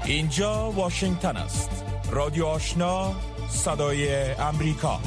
اینجا واشنگتن است. رادیو آشنا، صدای امریکا.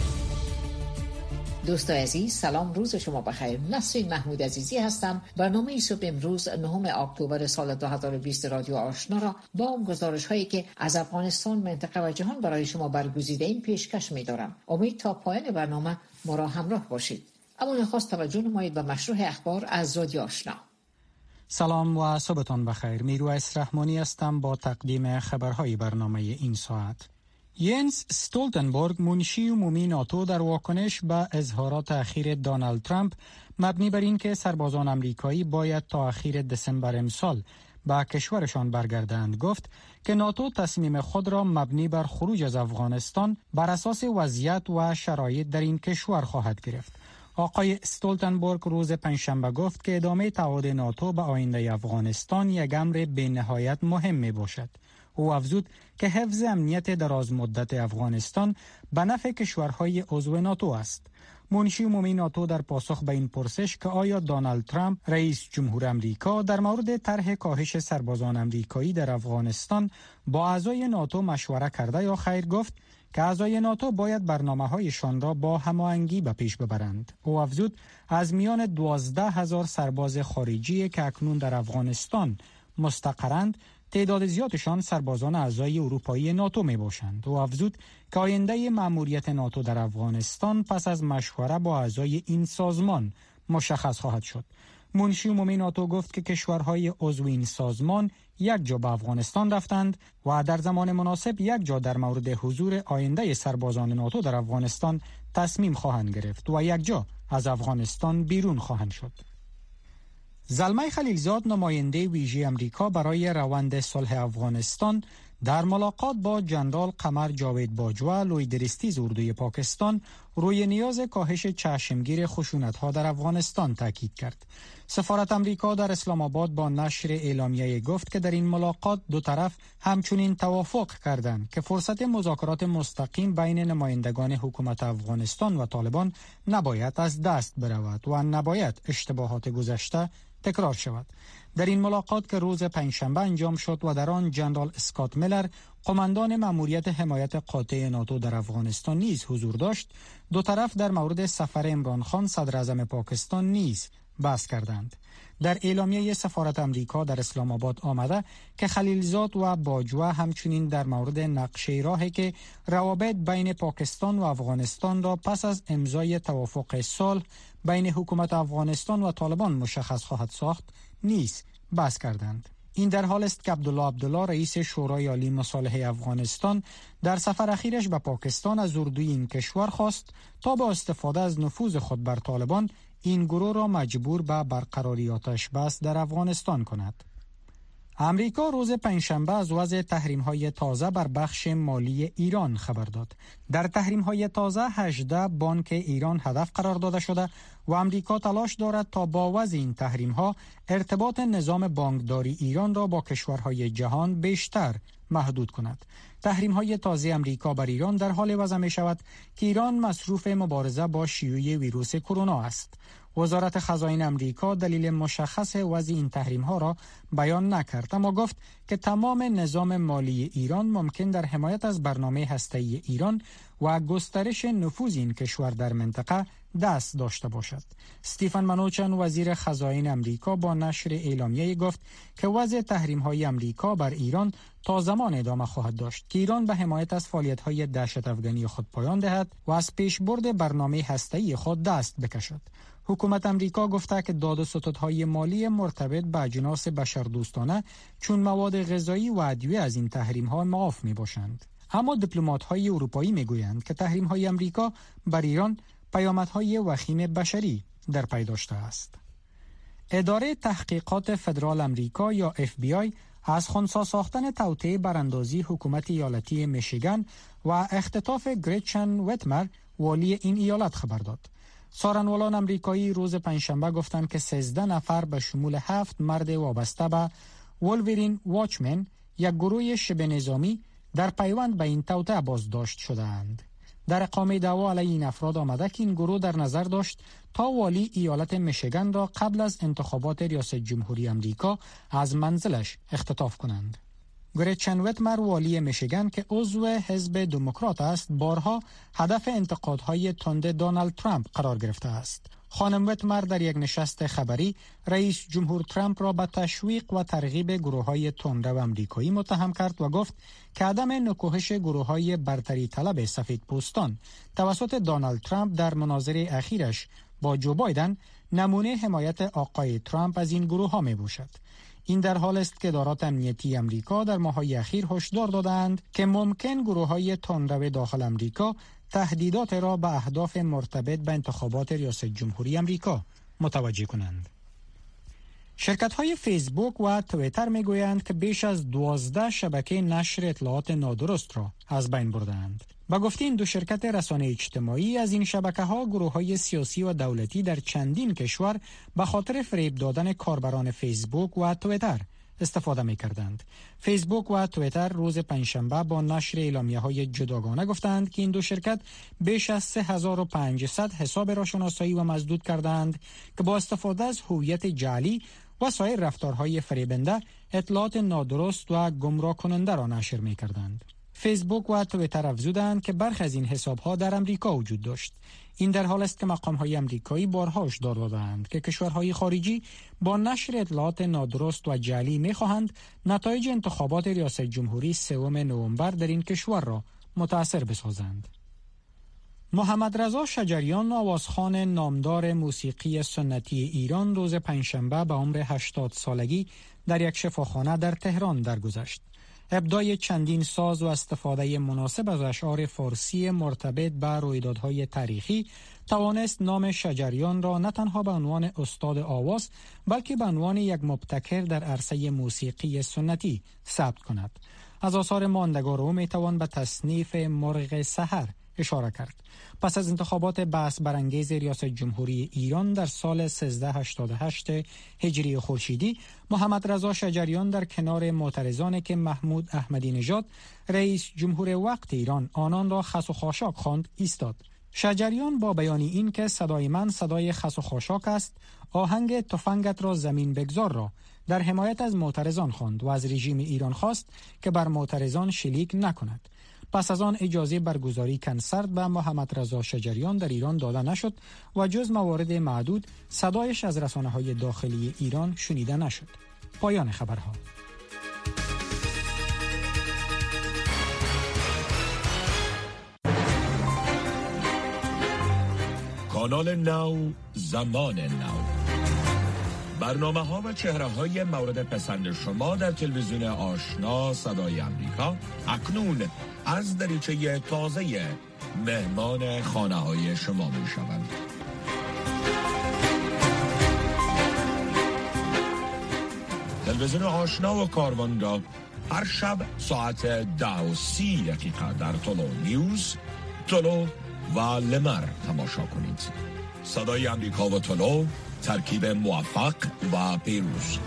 دوستان عزیز، سلام، روز شما بخیر. نسرین محمود عزیزی هستم. برنامه صبح امروز 9 اکتبر سال 2020 رادیو آشنا را با اون گزارش هایی که از افغانستان، منطقه و جهان برای شما برگزیده این پیشکش می‌دارم. امید تا پایان برنامه ما را همراه باشید. اما نخست توجه نمایید به مشروع اخبار از رادیو آشنا. سلام و صبحتان بخیر. میرویس رحمانی هستم با تقدیم خبرهای برنامه این ساعت. ینس استولتنبرگ، منشی عمومی ناتو، در واکنش به اظهارات اخیر دونالد ترامپ مبنی بر این که سربازان آمریکایی باید تا اخیر دسامبر امسال به کشورشان برگردند، گفت که ناتو تصمیم خود را مبنی بر خروج از افغانستان بر اساس وضعیت و شرایط در این کشور خواهد گرفت. آقای استولتنبرگ روز پنجشنبه گفت که ادامه تعهد ناتو به آینده افغانستان یک امر بی‌نهایت مهم می باشد. او افزود که حفظ امنیت دراز مدت افغانستان به نفع کشورهای عضو ناتو است. منشی عمومی ناتو در پاسخ به این پرسش که آیا دونالد ترامپ رئیس جمهور آمریکا در مورد طرح کاهش سربازان آمریکایی در افغانستان با اعضای ناتو مشوره کرده یا خیر، گفت که اعضای ناتو باید برنامه‌هایشان را با هماهنگی به پیش ببرند. او افزود از میان 12,000 سرباز خارجی که اکنون در افغانستان مستقرند، تعداد زیادشان سربازان اعضای اروپایی ناتو می باشند. او افزود که آینده مأموریت ناتو در افغانستان پس از مشوره با اعضای این سازمان مشخص خواهد شد. منشی عمومی ناتو گفت که کشورهای عضو این سازمان یک جا به افغانستان رفتند و در زمان مناسب یک جا در مورد حضور آینده سربازان ناتو در افغانستان تصمیم خواهند گرفت و یک جا از افغانستان بیرون خواهند شد. زلمه خلیلزاد، نماینده ویژه امریکا برای روند صلح افغانستان، در ملاقات با جنرال قمر جاوید باجوه، لویدرستیز اردوی پاکستان، روی نیاز کاهش چشمگیر خشونت‌ها در افغانستان تاکید کرد. سفارت امریکا در اسلام آباد با نشر اعلامیه گفت که در این ملاقات دو طرف همچنین توافق کردند که فرصت مذاکرات مستقیم بین نمایندگان حکومت افغانستان و طالبان نباید از دست برود و نباید اشتباهات گذشته تکرار شود. در این ملاقات که روز پنجشنبه انجام شد و در آن جنرال اسکات میلر، قماندان مأموریت حمایت قاطع ناتو در افغانستان نیز حضور داشت، دو طرف در مورد سفر عمران خان صدر اعظم پاکستان نیز بحث کردند. در اعلامیه سفارت امریکا در اسلام آباد آمده که خلیلزاد و باجوه همچنین در مورد نقشه راهی که روابط بین پاکستان و افغانستان را پس از امضای توافق صلح بین حکومت افغانستان و طالبان مشخص خواهد ساخت نیز بحث کردند. این در حال است که عبدالله رئیس شورای عالی مصالحه افغانستان در سفر اخیرش به پاکستان از اردوی این کشور خواست تا با استفاده از نفوذ خود بر طالبان این گروه را مجبور به برقراری آتش بس در افغانستان کند. امریکا روز پنجشنبه از وضع تحریم‌های تازه بر بخش مالی ایران خبر داد. در تحریم‌های تازه 18 بانک ایران هدف قرار داده شده و امریکا تلاش دارد تا با وضع این تحریم‌ها ارتباط نظام بانکداری ایران را با کشورهای جهان بیشتر محدود کند. تحریم‌های تازه امریکا بر ایران در حال وضع می‌شود که ایران مصروف مبارزه با شیوع ویروس کرونا است. وزارت خزائن امریکا دلیل مشخص وضع این تحریم‌ها را بیان نکرد، اما گفت که تمام نظام مالی ایران ممکن در حمایت از برنامه هسته‌ای ایران و گسترش نفوذ این کشور در منطقه دست داشته باشد. استیفن منوچن، وزیر خزائن امریکا، با نشر اعلامیه گفت که وضع تحریم‌های امریکا بر ایران تا زمان ادامه خواهد داشت که ایران به حمایت از فعالیت‌های دهشت افغانی خود پایان دهد و از پیشبرد برنامه هسته‌ای خود دست بکشد. حکومت امریکا گفته که داد و ستدهای مالی مرتبط به اجناس بشردوستانه چون مواد غذایی و ادویه از این تحریم‌ها معاف می‌باشند. اما دیپلمات‌های اروپایی می‌گویند که تحریم‌های امریکا بر ایران پیامدهای وخیم بشری در پی داشته است. اداره تحقیقات فدرال امریکا یا FBI از خنثی ساختن توطئه براندازی حکومت ایالتی میشیگان و اختطاف گریچن ویتمر، والی این ایالت، خبر داد. سارنوالان امریکایی روز پنجشنبه گفتند که 13 نفر به شمول 7 مرد وابسته به وولورین واچمن، یک گروه شبه نظامی، در پیوند به این توطئه بازداشت شدند. در اقامه دعوا علیه این افراد آمده که این گروه در نظر داشت تا والی ایالت میشیگان را قبل از انتخابات ریاست جمهوری امریکا از منزلش اختطاف کنند. گریچن ویتمر والی میشیگان که عضو حزب دموکرات است بارها هدف انتقادهای تند دونالد ترامپ قرار گرفته است. خانم ویتمر در یک نشست خبری رئیس جمهور ترامپ را به تشویق و ترغیب گروه‌های تندرو آمریکایی متهم کرد و گفت که عدم نکوهش گروه‌های برتری طلب سفیدپوستان توسط دونالد ترامپ در مناظره اخیرش با جو بایدن نمونه حمایت آقای ترامپ از این گروه‌ها میباشد. این در حال است که ادارات امنیتی امریکا در ماه‌های اخیر هشدار دادند که ممکن گروه‌های تندرو داخل امریکا تهدیدات را به اهداف مرتبط به انتخابات ریاست جمهوری امریکا متوجه کنند. شرکت‌های فیسبوک و توییتر می‌گویند که بیش از 12 شبکه نشر اطلاعات نادرست را از بین بردند. با گفته این دو شرکت رسانه اجتماعی از این شبکه‌ها گروه‌های سیاسی و دولتی در چندین کشور به خاطر فریب دادن کاربران فیسبوک و توییتر استفاده می‌کردند. فیسبوک و توییتر روز پنجشنبه با نشر اعلامیه‌های جداگانه گفتند که این دو شرکت بیش از 3500 حساب را شناسایی و مسدود کردند که با استفاده از هویت جعلی و سایر رفتارهای فریبنده اطلاعات نادرست و گمراه کننده را نشر می‌کردند. فیسبوک و توییتر افزودند که برخی از این حساب‌ها در امریکا وجود داشت. این در حال است که مقام‌های آمریکایی بارها هشدار دادند که کشورهای خارجی با نشر اطلاعات نادرست و جعلی می‌خواهند نتایج انتخابات ریاست جمهوری 3 نوامبر در این کشور را متأثر بسازند. محمد رضا شجریان آوازخوان نامدار موسیقی سنتی ایران روز پنجشنبه به عمر 80 سالگی در یک شفاخانه در تهران درگذشت. ابداع چندین ساز و استفاده مناسب از اشعار فارسی مرتبط به رویدادهای تاریخی توانست نام شجریان را نه تنها به عنوان استاد آواز بلکه به عنوان یک مبتکر در عرصه موسیقی سنتی ثبت کند. از آثار ماندگار او میتوان به تصنیف مرغ سحر اشاره کرد. پس از انتخابات بحث برانگیز ریاست جمهوری ایران در سال 1388 هجری خورشیدی، محمد رضا شجریان در کنار معترضانی که محمود احمدی نژاد رئیس جمهور وقت ایران آنان را خس و خاشاک خواند ایستاد. شجریان با بیان این که صدای من صدای خس و خاشاک است، آهنگ تفنگت را زمین بگذار را در حمایت از معترضان خواند و از رژیم ایران خواست که بر معترضان شلیک نکند. پس از آن اجازه برگزاری کنسرت به محمد رضا شجریان در ایران داده نشد و جز موارد معدود صدایش از رسانه‌های داخلی ایران شنیده نشد. پایان خبرها. کانال نو، زمان نو. برنامه‌ها و چهره‌های مورد پسند شما در تلویزیون آشنا صدای امریکا اکنون از دریچه تازه مهمان خانه‌های شما می‌شوند. تلویزیون آشنا و کاروان را هر شب ساعت 10:30 در تولو نیوز، تولو و لمر تماشا کنید. صدای امریکا و تولو، ترکیب موفق و پیروز.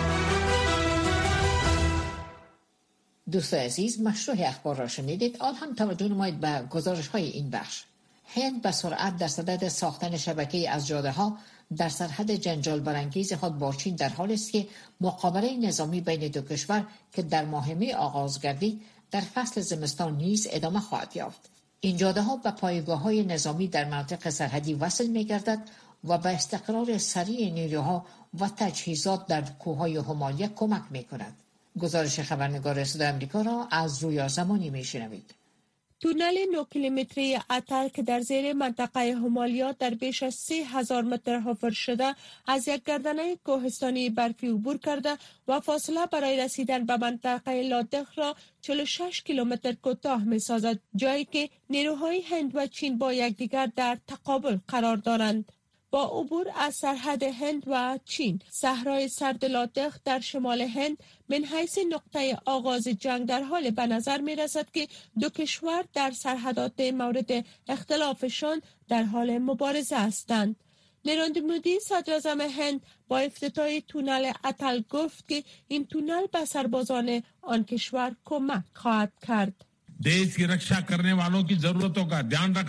دوستان عزیز، مشروع اخبار را شنیدید. آن هم توجه نمایید به گزارش های این بخش. هند به سرعت در صدد ساختن شبکه‌ای از جاده‌ها در سرحد جنجال برانگیز خود با چین در حال است که مقابله نظامی بین دو کشور که در ماه می آغاز گردید در فصل زمستان نیز ادامه خواهد یافت. این جاده‌ها به پایگاه‌های نظامی در مناطق سرحدی وصل می‌گردد و به استقرار سریع نیروها و تجهیزات در کوههای همالیه کمک می‌کند. گزارش خبرنگار صدای آمریکا را از رویا زمانی می‌شنوید. تونل 9 کیلومتری اتل که در زیر منطقه همالیا در بیش از 3000 متر حفر شده از یک گردنه کوهستانی برفی عبور کرده و فاصله برای رسیدن به منطقه لادخ را 46 کیلومتر کوتاه می‌سازد، جایی که نیروهای هند و چین با یکدیگر در تقابل قرار دارند. با عبور از سرحد هند و چین، صحرای سرد لادخ در شمال هند من حیث نقطه آغاز جنگ در حال به نظر می رسد که دو کشور در سرحدات مورد اختلافشان در حال مبارزه هستند. نریندر مودی صدراعظم هند با افتتاح تونل اتل گفت که این تونل به سربازان آن کشور کمک خواهد کرد. देश की रक्षा करने वालों की जरूरतों का ध्यान रखना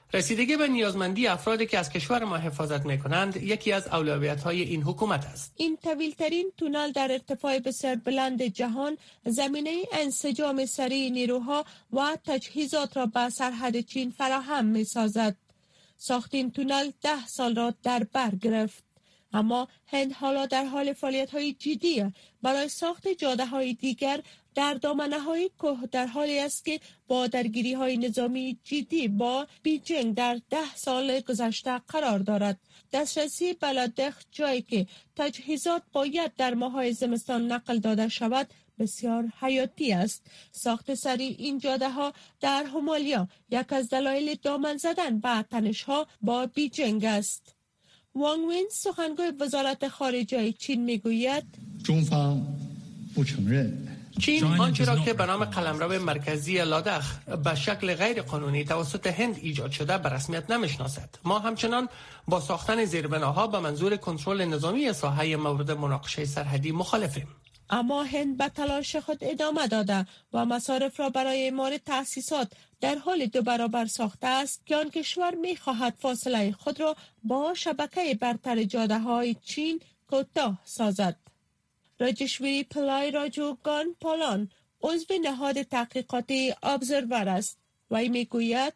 رسیدگی به نیازمندی افرادی که از کشور ما حفاظت می‌کنند یکی از اولویت‌های این حکومت است. این طویل‌ترین تونل در ارتفاع بسیار بلند جهان زمینه انسجام سریع نیروها و تجهیزات را به سرحد چین فراهم می‌سازد. ساخت این تونل 10 سال را در بر گرفت. اما هند حالا در حال فعالیت‌های جدی برای ساخت جاده‌های دیگر در دامنه‌های کوه در حالی است که با درگیری‌های نظامی جدی با بیجینگ در 10 سال گذشته قرار دارد. دسترسی به لادخ، جایی که تجهیزات باید در ماه‌های زمستان نقل داده شود، بسیار حیاتی است. ساخت سریع این جاده‌ها در همالیا یک از دلایل دامن زدن به تنش‌ها با بیجینگ است. وانگ وین سخنگوی وزارت خارجه چین میگوید چین آنچه را که به نام قلمرو مرکزی لادخ به شکل غیر قانونی توسط هند ایجاد شده به رسمیت نمیشناسد. ما همچنان با ساختن زیربناها به منظور کنترل نظامی ساحه مورد مناقشه سرحدی مخالفیم. اما هند به تلاش خود ادامه داده و مصارف را برای اعمار تأسیسات در حال 2 برابر ساخته است که آن کشور می‌خواهد فاصله خود را با شبکه برتر جاده‌های چین کوتاه سازد. راجشوری پلای راجوگان پالان عضو نهاد تحقیقاتی ابزرور است و ای میگوید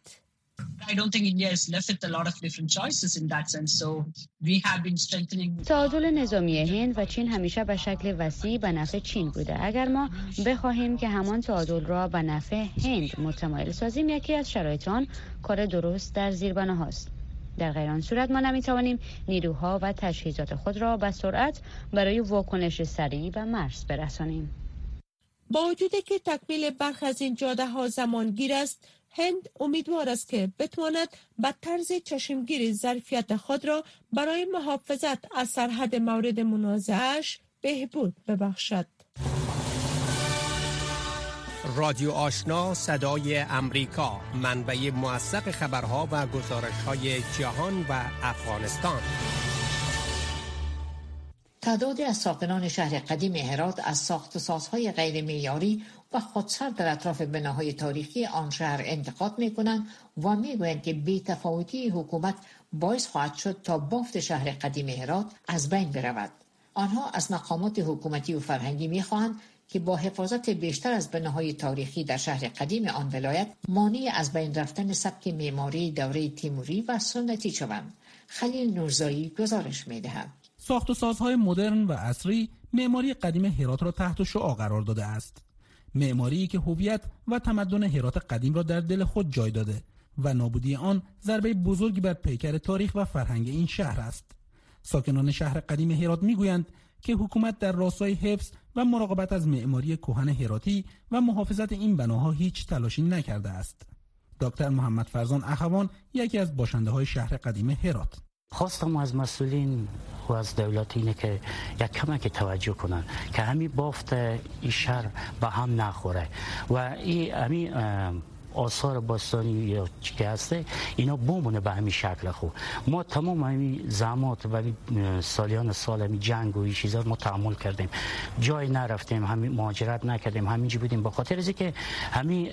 تعادل نظامی هند و چین همیشه به شکل وسیع به نفع چین بوده. اگر ما بخواهیم که همان تعادل را به نفع هند متمایل سازیم، یکی از شرایط آن کار درست در زیربناهاست. در غیر آن صورت ما نمیتوانیم نیروها و تجهیزات خود را به سرعت برای واکنش سریع به مرز برسانیم. با وجودی که تکمیل برخی از این جاده‌ها زمانگیر است، هند امیدوار است که بتواند به طرز چشمگیر ظرفیت خود را برای محافظت از سرحد مورد منازعه‌اش بهبود ببخشد. رادیو آشنا، صدای امریکا، منبع موثق خبرها و گزارش‌های جهان و افغانستان. تعدادی از ساکنان شهر قدیم هرات از ساخت و سازهای غیر معیاری و خودسر در اطراف بناهای تاریخی آن شهر انتقاد می‌کنند و می‌گویند که بی‌تفاوتی حکومت باعث خواهد شد تا بافت شهر قدیم هرات از بین برود. آنها از مقامات حکومتی و فرهنگی می‌خواهند که با حفاظت بیشتر از بناهای تاریخی در شهر قدیم آن ولایت مانع از بین رفتن سبک معماری دوره تیموری و سنتی شوند. خلیل نورزایی گزارش می‌دهد. ساخت و سازهای مدرن و عصری معماری قدیم هرات را تحت شعاع قرار داده است. معماری که هویت و تمدن هرات قدیم را در دل خود جای داده و نابودی آن ضربه بزرگی بر پیکر تاریخ و فرهنگ این شهر است. ساکنان شهر قدیم هرات میگویند که حکومت در راستای حفظ و مراقبت از معماری کهن هراتی و محافظت این بناها هیچ تلاشی نکرده است. دکتر محمد فرزان اخوان یکی از باشنده‌های شهر قدیم هرات: خواستم از مسئولین و از دولت اینه که یک کمک توجه کنن که همین بافت این شهر به هم نخوره و همین آثار باستانی یا چی که هسته اینا بمونه به همین شکل خو. ما تمام همین زحمات و سالیان سال همین جنگ و این چیزا ما تحمل کردیم، جای نرفتیم، همین مهاجرت نکردیم، همینجا بودیم به خاطر از اینکه همین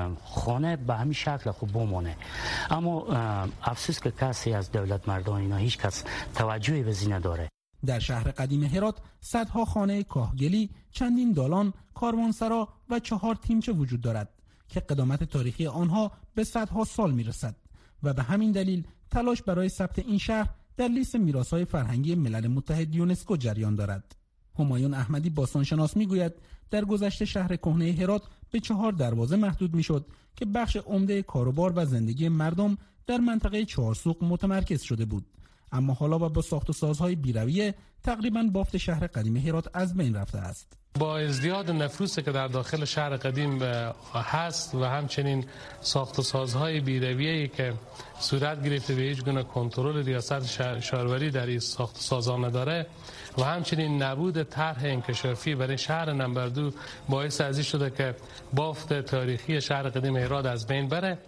خانه به همین شکل خو بمونه. اما افسوس که کسی از دولت مردان اینا هیچ کس توجهی به این نداره. در شهر قدیم هرات صدها خانه کاهگلی، چندین دالان، کاروانسرا و 4 تیمچه وجود دارد که قدامت تاریخی آنها به صدها سال میرسد و به همین دلیل تلاش برای ثبت این شهر در لیست میراث‌های فرهنگی ملل متحد یونسکو جریان دارد. همایون احمدی باستانشناس میگوید در گذشته شهر کهنه هرات به 4 دروازه محدود میشد که بخش عمده کاروبار و زندگی مردم در منطقه 4 سوق متمرکز شده بود، اما حالا با ساخت و سازهای بیرویه تقریباً بافت شهر قدیم هرات از بین رفته است. با ازدیاد نفوسی که در داخل شهر قدیم هست و همچنین ساخت و سازهای بیرویه‌ای که صورت گرفته به هیچ گونه کنترل ریاست شهروری در این ساخت و سازها نداره و همچنین نبود طرح انکشافی برای شهر نمبر 2 باعث ازی شده که بافت تاریخی شهر قدیم هرات از بین بره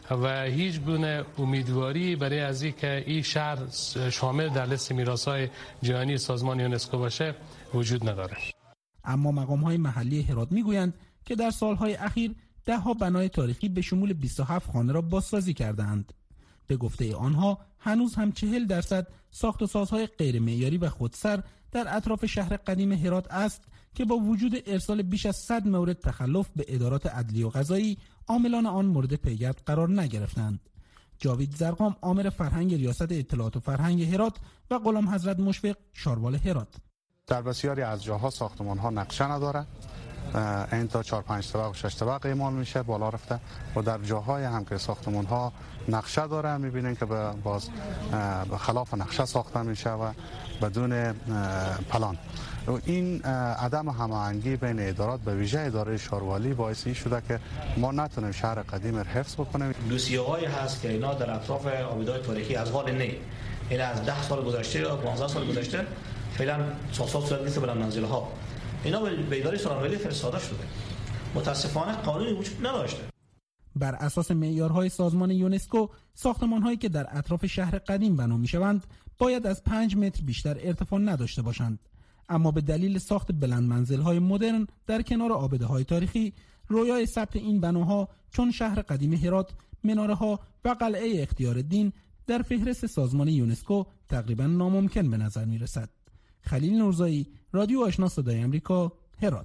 و هیچ گونه امیدواری برای از این که این شهر شامل در لیست میراث‌های جهانی سازمان یونسکو باشه وجود نداره. اما مقام‌های محلی هرات میگویند که در سالهای اخیر 10 بنای تاریخی به شمول 27 خانه را بازسازی کردند. به گفته آنها هنوز هم 40% ساخت و سازهای غیر معیاری و خودسر در اطراف شهر قدیم هرات است که با وجود ارسال بیش از 100 مورد تخلف به ادارات عدلی و قضایی عاملان آن مورد پیگرد قرار نگرفتند. جاوید زرقام عامل فرهنگ ریاست اطلاعات و فرهنگ هرات و غلام حضرت مشفق شاروال هرات: در بسیاری از جاها ساختمان‌ها نقشه نداره، این تا 4-5 طبق و 6 طبق اعمال میشه بالا رفته و در جاهای هم که ساختمان‌ها نقشه داره میبینین که باز خلاف نقشه ساخته میشه و بدون پلان. و این عدم هماهنگی بین ادارات به ویژه اداره شاروالی باعث این شده که ما نتونیم شهر قدیم را حفظ بکنیم. دوسیه‌هایی هست که اینا در اطراف آبادهای تاریخی از حال نه، این از 10 سال گذشته یا 15 سال گذشته فعلا ساسات صورت نیست بلند منزل‌ها، اینا به اداره شاروالی فرستاده شده. متاسفانه قانونی وجود نداشته. بر اساس معیارهای سازمان یونسکو ساختمان‌هایی که در اطراف شهر قدیم بنا می‌شوند باید از 5 متر بیشتر ارتفاع نداشته باشند، اما به دلیل ساخت بلند منزل‌های مدرن در کنار آباده‌های تاریخی رویای ثبت این بناها چون شهر قدیم هرات، مناره‌ها و قلعه اختیارالدین در فهرست سازمان یونسکو تقریبا ناممکن به نظر می‌رسد. خلیل نورزایی، رادیو آشنا صدای آمریکا، هرات.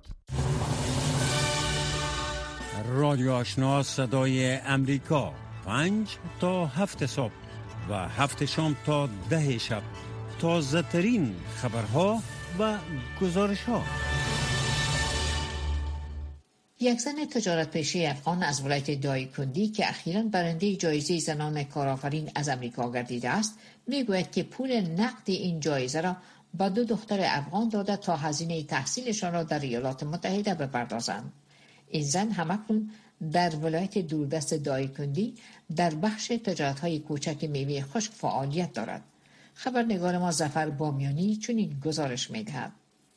رادیو آشنا صدای امریکا 5 تا 7 صبح و 7 شام تا 10 شب، تازه ترین خبرها و گزارش ها. یک زن تجارت پیشه افغان از ولایت دایکندی که اخیراً برنده جایزه زنان کارآفرین از امریکا گردیده است میگوید که پول نقد این جایزه را با 2 دختر افغان داده تا هزینه تحصیلشان را در ایالات متحده بپردازند. این زن همکنون در ولایت دوردست دایکندی در بخش تجارت‌های کوچک میوه خشک فعالیت دارد. خبرنگار ما ظفر بامیانی چنین گزارش می‌دهد.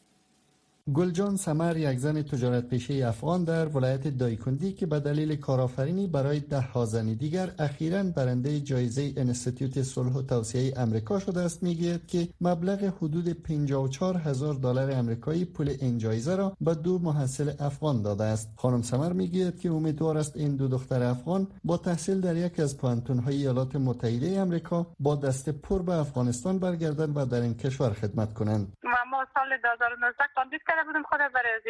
گلجان سمر یک زن تجارت پیشه افغان در ولایت دایکندی که به دلیل کارآفرینی برای 10 زن دیگر اخیراً برنده جایزه انستیتوت صلح و توسعه آمریکا شده است میگوید که مبلغ حدود $54,000 آمریکایی پول این جایزه را به 2 محصل افغان داده است. خانم سمر میگوید که امیدوار است این 2 دختر افغان با تحصیل در یک از پوهنتون‌های ایالات متحده آمریکا با دست پر به افغانستان برگردند و در این کشور خدمت کنند. ما سال 2019 کاندید کرده بودیم خود برای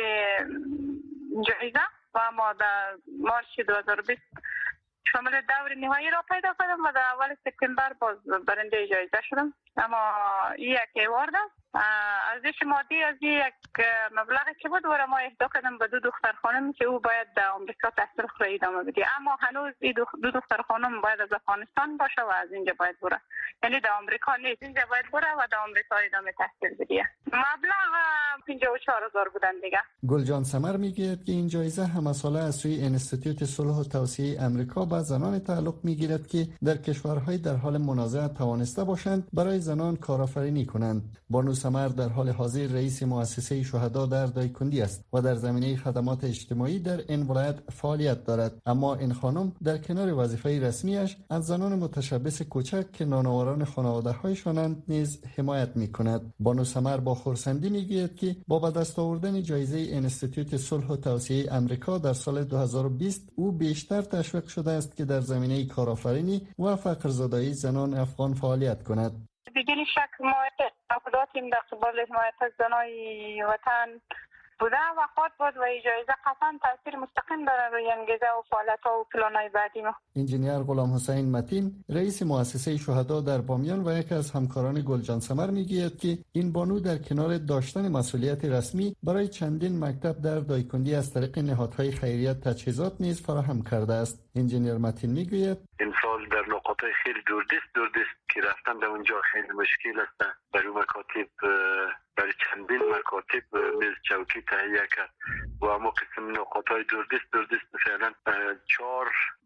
جایزه و ما در مارچ 2020 شامل دور نهایی را پیدا کردم و در اول سپتامبر باز برنده جایزه شدم. اما این یک ایوارد است. ارزش مادی از یک مبلغی که بود و ما اهدا کردم به 2 دختر خانم که او باید در آمریکا تحصیل خود ادامه بده، اما هنوز این 2 دختر خانم باید از افغانستان باشه و از اینجا باید بره، یعنی در آمریکا نیست، اینجا باید بره و در آمریکا ادامه تحصیل بده. مبلغ 54,000 بودن دیگه. گلجان سمر میگه که این جایزه همساله از سوی انستیتوت صلح و توسعه آمریکا به زنان تعلق میگیرد که در کشورهای در حال منازعه توانسته باشند برای زنان کارآفرینی کنند. بانو سمر در حال حاضر رئیس مؤسسه شهدا در دایکندی است و در زمینه خدمات اجتماعی در این ولایت فعالیت دارد، اما این خانم در کنار وظیفه رسمیش از زنان متشبث کوچک که نانآوران خانواده‌هایشانند نیز حمایت می‌کند. بانو سمر با خرسندی میگوید که با به دست آوردن جایزه انستیتوت صلح و توسعه آمریکا در سال 2020 او بیشتر تشویق شده است که در زمینه کارآفرینی و فقرزدایی زنان افغان فعالیت کند. بدون شک ما اقداماتیم در قبال حمایت از زنای وطن بوده و خود بود و این جایزه قطعا تاثیر مستقیم داره روی انگیزه و فعالیت‌ها و پلان‌های بعدی ما. انجینیر غلام حسین متین رئیس مؤسسه شهدا در بامیان و یکی از همکاران گلجان سمر میگوید که این بانو در کنار داشتن مسئولیت رسمی برای چندین مکتب در دایکندی از طریق نهادهای خیریه تجهیزات نیز فراهم کرده است. انجینیر متین میگوید امسال در نقاطهای خیلی دوردست که رفتن در اونجا خیلی مشکل است. برای مکاتب برای چندین مکاتب میز چوکی تهیه کرد و اما قسم نقاطهای دوردست فعلا 4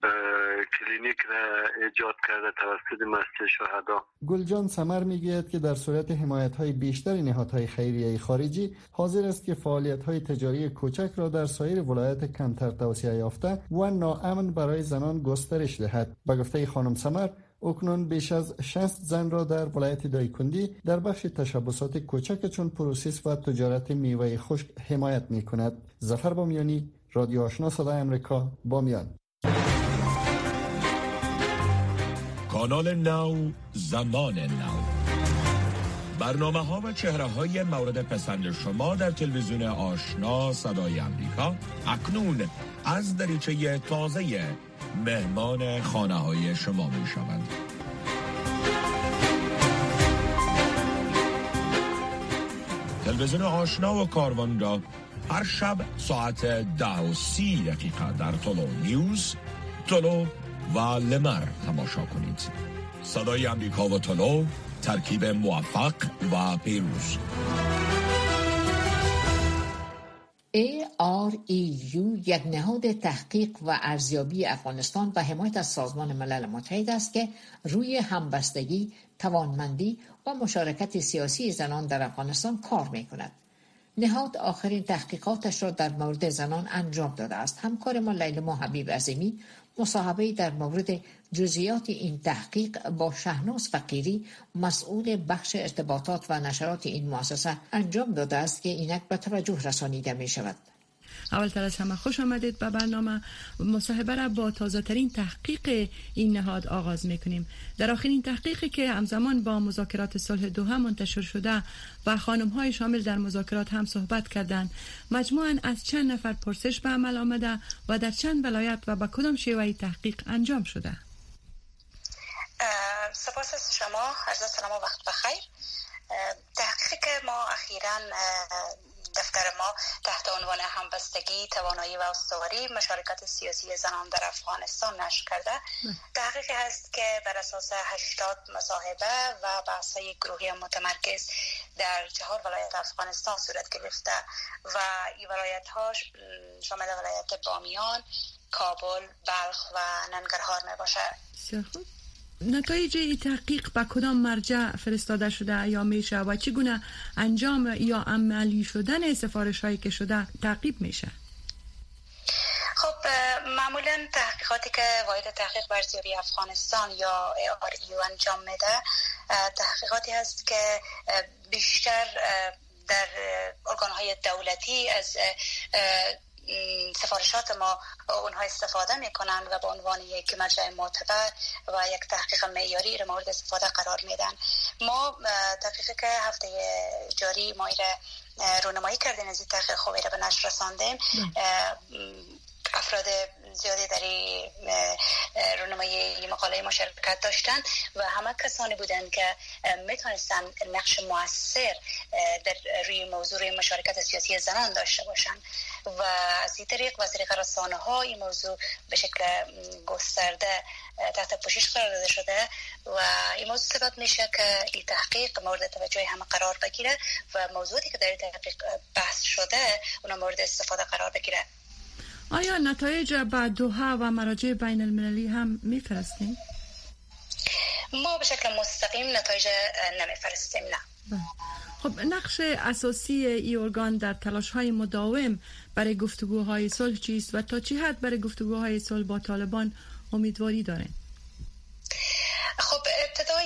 کلینیک را ایجاد کرده توسط مؤسسه شهدا. گلجان سمر میگوید که در صورت حمایت‌های بیشتر نهادهای خیریه خارجی حاضر است که فعالیت‌های تجاری کوچک را در سایر ولایات کمتر توسعه یافته و ناامن برای زنان گسترش دهد. به گفته خانم سمر اکنون بیش از 60 زن را در ولایت دایکندی در بخش تشبثات کوچک چون پروسس و تجارت میوه خشک حمایت می‌کند. ظفر بامیانی، رادیو آشنا صدای آمریکا، بامیان. کانال نو، زمان نو. برنامه ها و چهره های مورد پسند شما در تلویزیون آشنا صدای امریکا اکنون از دریچه تازه مهمان خانه های شما می شوند. تلویزیون آشنا و کاروانگاه هر شب ساعت 10:30 در طلو نیوز، طلو و لمر تماشا کنید. صدای امریکا و طلو، ترکیب موفق و پیروز. AREU یک نهاد تحقیق و ارزیابی افغانستان و حمایت از سازمان ملل متحد است که روی همبستگی، توانمندی و مشارکت سیاسی زنان در افغانستان کار می‌کند. نهاد آخرین تحقیقاتش را در مورد زنان انجام داده است. همکار ما لیلما حبیب عظیمی مصاحبه‌ای در مورد جزئیات این تحقیق با شهناز فقیری، مسئول بخش ارتباطات و نشرات این مؤسسه انجام داده است که اینک به توجه رسانیده می شود. اولتر از همه خوش آمدید به برنامه. مصاحبه را با تازه ترین تحقیق این نهاد آغاز میکنیم. در آخرین تحقیقی که همزمان با مذاکرات صلح دوحه منتشر شده و خانم های شامل در مذاکرات هم صحبت کردند، مجموعاً از چند نفر پرسش به عمل آمده و در چند ولایت و به کدام شیوه تحقیق انجام شده؟ سپاس از شما، عرض سلام و وقت بخیر. تحقیقی که ما اخیراً دفتر ما تحت عنوان همبستگی، توانایی و استواری مشارکت سیاسی زنان در افغانستان نشر کرده، تحقیقی هست که بر اساس 80 مصاحبه و بحث‌های گروهی متمرکز در 4 ولایت افغانستان صورت گرفته و این ولایت‌ها شامل ولایت بامیان، کابل، بلخ و ننگرهار می باشه. نتایج این تحقیق به کدام مرجع فرستاده شده یا میشه و چگونه انجام یا عملی شدن سفارش هایی که شده تعقیب میشه؟ خب معمولا تحقیقاتی که واحد تحقیق و ارزیابی افغانستان یا AREU انجام میده تحقیقاتی هست که بیشتر در ارگان‌های دولتی از سفارشات ما اونها استفاده میکنن و به عنوان یک مرجع معتبر و یک تحقیق معیاری را مورد استفاده قرار میدن. ما تحقیقی که هفته جاری ما رونمایی کردیم از این تحقیق خوبی را به نشر رساندیم. افراد زیادی در رونمایی مقاله ما شرکت داشتن و همه کسانی بودند که میتونستن نقش مؤثر در روی موضوع مشارکت سیاسی زنان داشته باشند و از این طریق و از طریق رسانه ها این موضوع به شکل گسترده تحت پوشش قرار داده شده و این موضوع سبب میشه که این تحقیق مورد توجه همه قرار بگیره و موضوعی که در این تحقیق بحث شده اون مورد استفاده قرار بگیره. آیا نتایج به دوحه و مراجع بین المللی هم میفرستیم؟ ما به شکل مستقیم نتایج نمیفرستیم، نه. خب نقش اساسی این ارگان در تلاش‌های مداوم برای گفتگوهای صلح چیست و تا چه حد برای گفتگوهای صلح با طالبان امیدواری دارین؟ خب ابتدا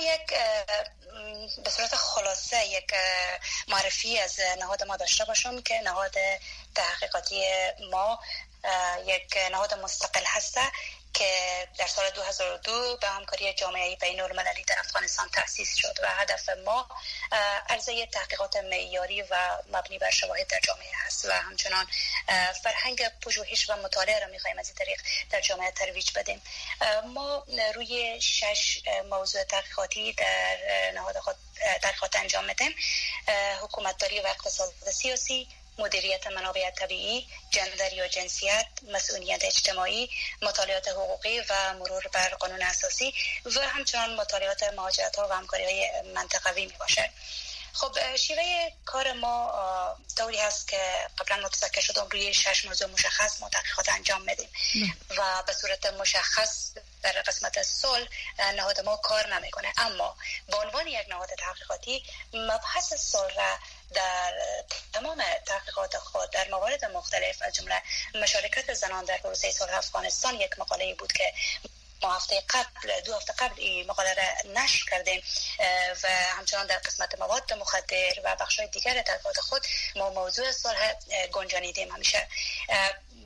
به صورت خلاصه یک معرفی از نهاد ما داشته باشم که نهاد تحقیقاتی ما یک نهاد مستقل هسته که در سال 2002 به همکاری جامعه بین‌المللی در افغانستان تأسیس شد و هدف ما عرضه تحقیقات معیاری و مبنی بر شواهد در جامعه هست و همچنان فرهنگ پژوهش و مطالعه را می‌خوایم از این طریق در جامعه ترویج بدیم. ما روی 6 موضوع تحقیقاتی در نهاد خود تحقیقات انجام میدیم: حکومتداری و اقتصاد سیاسی، مدیریت منابع طبیعی، جندر یا جنسیت، مسئولیت اجتماعی، مطالعات حقوقی و مرور بر قانون اساسی و همچنان مطالعات مهاجرت‌ها و همکاری‌های منطقوی میباشه. خب شیوه کار ما طوری هست که قبلا متذکر شدم روی 6 موضوع مشخص ما تحقیقات انجام میدیم و به صورت مشخص در قسمت صلح نهاد ما کار نمیکنه، اما به عنوان یک نهاد تحقیقاتی مبحث صلح را در تمام تحقیقات خود در موارد مختلف از جمله مشارکت زنان در پروسه صلح افغانستان یک مقاله بود که ما 2 هفته قبل این مقاله را نشر کردیم و همچنان در قسمت مواد مخدر و بخش‌های دیگر تحقیقات خود ما موضوع صلح گنجانیدیم. همیشه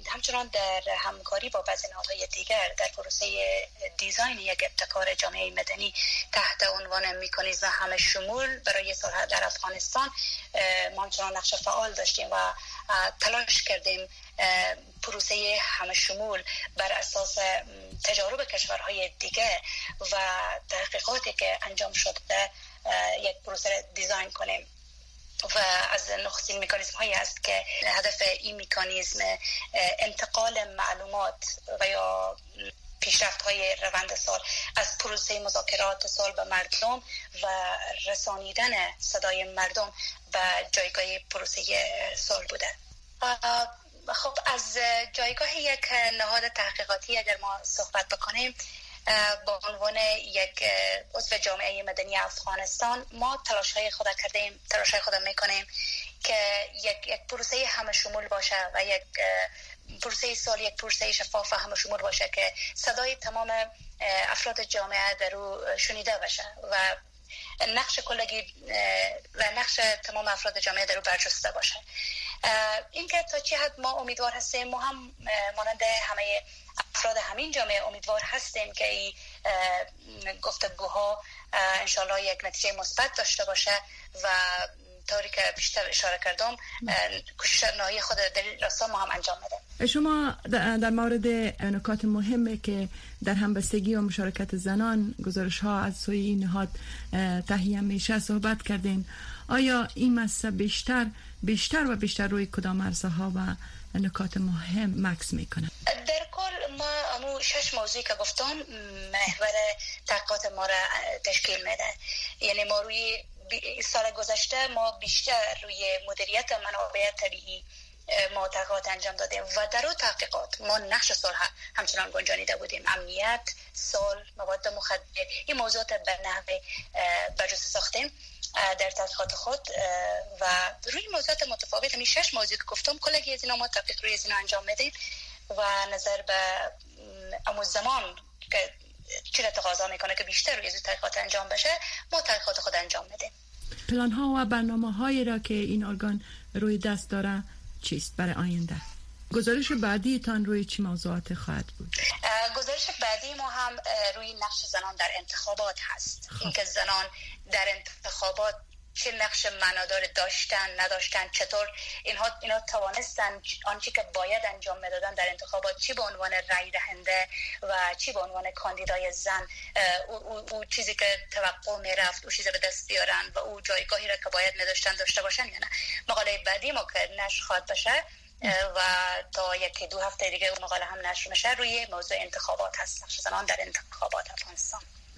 همچنان در همکاری با بعضی نهادهای دیگر در پروسه دیزاین یک ابتکار جامعه مدنی تحت عنوان مکانیزم همه شمول برای صلح در افغانستان ما همچنان نقش فعال داشتیم و تلاش کردیم پروسه همه شمول بر اساس تجارب کشورهای دیگه و تحقیقاتی که انجام شده یک پروسه دیزاین کنیم و از نخستین مکانیزم هایی است که هدف این مکانیزم انتقال معلومات و یا پیشرفت های روند سال از پروسه مذاکرات سال به مردم و رسانیدن صدای مردم به جایگاه پروسه سال بوده. خب از جایگاه یک نهاد تحقیقاتی اگر ما صحبت بکنیم با عنوان یک عضو جامعه مدنی افغانستان ما تلاش‌های خود کردیم، تلاش‌های خود میکنیم که یک پروسه همه شمول باشه و یک پروسه سال یک پروسه شفاف و همه شمول باشه که صدای تمام افراد جامعه در او شنیده بشه و نقش کلگی و نقش تمام افراد جامعه در او برجسته باشه. این که تا چه حد ما امیدوار هستیم، ما هم مانند همه افراد همین جامعه امیدوار هستیم که این گفتگوها انشالله یک نتیجه مثبت داشته باشه و طوری که بیشتر اشاره کردم کوشش نهایی خود در راستا ما هم انجام میده. شما در مورد نکات مهمه که در همبستگی و مشارکت زنان گزارش ها از سوی این نهاد تهیه میشه صحبت کردین. آیا این مسئله بیشتر و بیشتر روی کدام عرصه‌ها و نکات مهم مکس میکنه؟ در کل ما 6 موضوعی که گفتم محور تحقیقات ما را تشکیل میده. یعنی ما روی سال گذشته ما بیشتر روی مدیریت منابع طبیعی ما تحقیقات انجام دادیم و در اون تحقیقات ما نقش صلح همچنان گنجانیده بودیم. امنیت، صلح، مواد مخدر، این موضوعات به نحو برجسته ساختیم در تحقیقات خود و روی موضوعات متفاوت. همین 6 موضوع که گفتم کلگی از اینا ما تحقیق روی از اینا انجام میدیم و نظر به امو زمان که چه تقاضا میکنه که بیشتر روی از تحقیقات انجام بشه ما تحقیقات خود انجام میدیم. پلان ها و برنامه هایی را که این ارگان روی دست داره چیست برای آینده؟ گزارش بعدی تان روی چی موضوعات خواهد بود؟ گزارش بعدی ما هم روی نقش زنان در انتخابات هست. اینکه زنان در انتخابات چه نقش معنادار داشتن نداشتن، چطور اینا توانستن آنچه که باید انجام میدادن در انتخابات، چی به عنوان رای دهنده و چی به عنوان کاندیدای زن او چیزی که توقع میرفت او چیزی به دست بیارن و او جایگاهی را که باید میداشتن داشته باشن یا نه. مقاله بعدی ما که نشر خواهد بشه و تا 1-2 هفته دیگه اون مقاله هم نشر میشه روی موضوع انتخابات هست، نقش زنان در انتخابات افغانستان.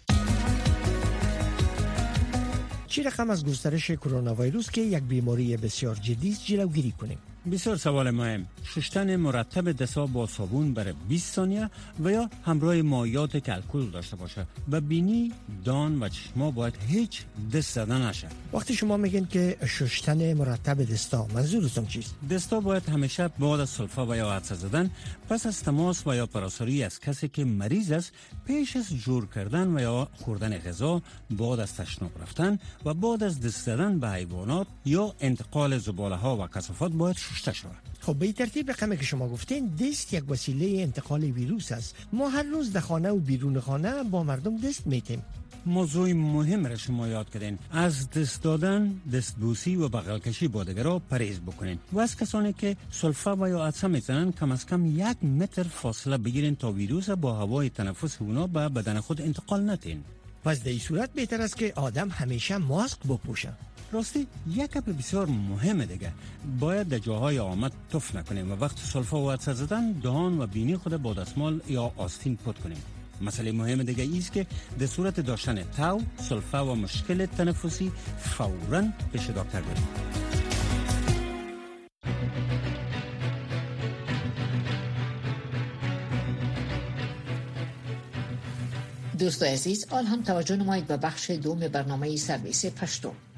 چی رقم از گسترش کرونا ویروس که یک بیماری بسیار جدی است جلوگیری کنیم؟ بسیار سوال مهم. شستن مرتب دست‌ها با صابون برای 20 ثانیه و یا همراه مایعات که الکل داشته باشه. و بینی، دان و چشما باید هیچ دست زدن نشه. وقتی شما میگین که شستن مرتب دستا، منظورتون چیست؟ دستا باید همیشه بعد از سلفا و یا عطسه زدن، پس از تماس و یا پراساری از کسی که مریض است، پیش از جور کردن و یا خوردن غذا، بعد از تشناب رفتن و بعد از دست زدن به حیوانات یا انتقال زباله ها و کثافات باید شسته شود. خب به ترتیب رقمی که شما گفتین دست یک وسیله انتقال ویروس است. ما هر روز در خانه و بیرون خانه با مردم دست میتیم. موضوع مهم را شما یاد کردین. از دست دادن، دستبوسی و بغل کشی با دیگران پرهیز بکنین و از کسانی که سلفا و یا عطسه میزنن کم از کم 1 متر فاصله بگیرین تا ویروس با هوای تنفس اونا به بدن خود انتقال ندین. پس در این صورت بهتر است که آدم همیشه ماسک بپوشه. راستی یک گپ بسیار مهمه دیگه، باید در جاهای آمد تف نکنیم و وقت سلفا و عطسه زدن دهان و بینی خود با دستمال یا آستین پاک کنیم. مسئله مهم دیگه ایست که در صورت داشتن تاو، سلفا و مشکل تنفسی فوراً پیش دکتر بریم. دوستان عزیز، آن هم توجه نمایید به بخش دوم برنامه سرویس پشتو.